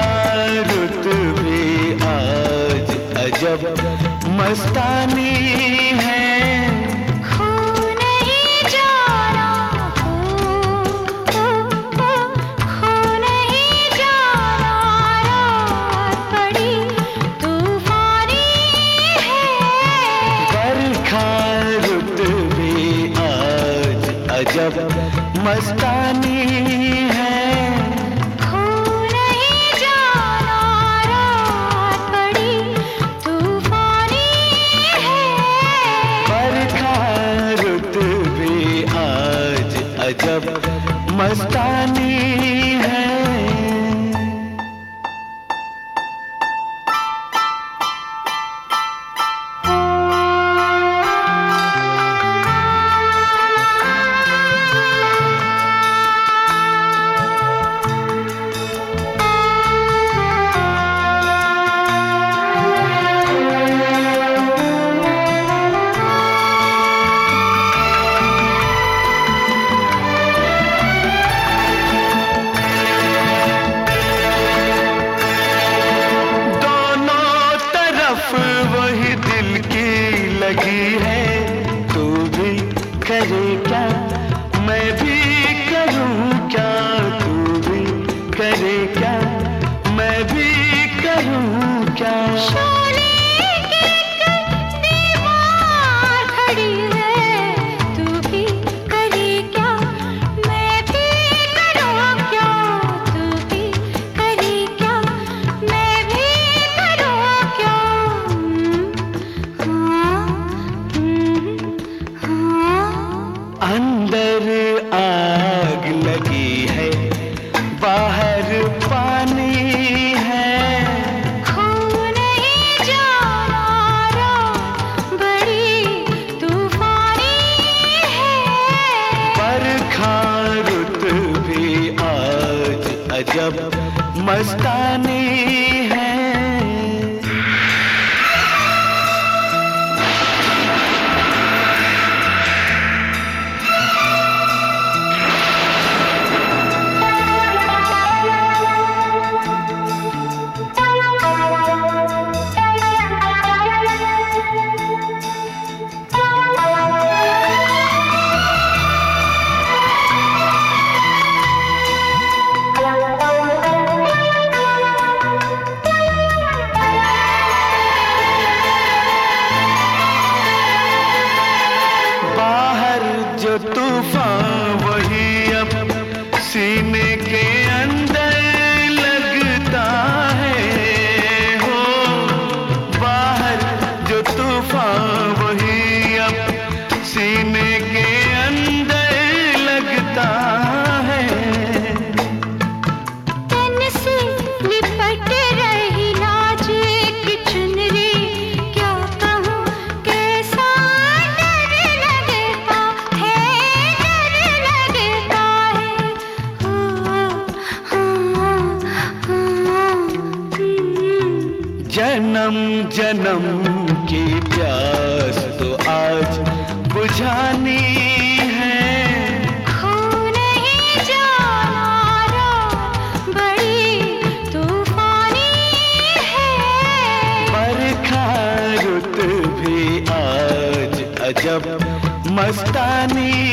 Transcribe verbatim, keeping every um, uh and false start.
रुत भी आज अजब मस्तानी है। खो नहीं जाना, खो, खो, खो, खो नहीं जाना, रात बड़ी तूफानी है। बरखा रुत भी आज अजब मस्तानी है। खो नहीं जाना, रात बड़ी तूफानी है। बरखा रुत भी आज अजब मस्तानी है। वही दिल की लगी है, तू भी करे क्या मैं भी करूं क्या, तू भी करे क्या मैं भी करूं क्या। शोले की दीवार खड़ी है, तू भी करे क्या मैं भी करूं क्या, तू भी करे क्या मैं भी करूं क्या। अंदर आग लगी है, बाहर पानी है। खो नहीं जाना, रात बड़ी तूफानी है। बरखा रुत भी आज अजब मस्तानी है। जो तूफान वही अब सीने के अंदर लगता है हो, बाहर जो तूफान वही अब सीने के अंदर लगता है। तन से लिपट रही लाज की चुनरी, क्या कहूँ कैसा डर लगता है, डर लगता है। हो, हो, हो, जन्म जन्म की प्यास तो आज बुझानी है। खो नहीं जाना, रात बड़ी तूफानी है। बरखा रुत भी आज अजब मस्तानी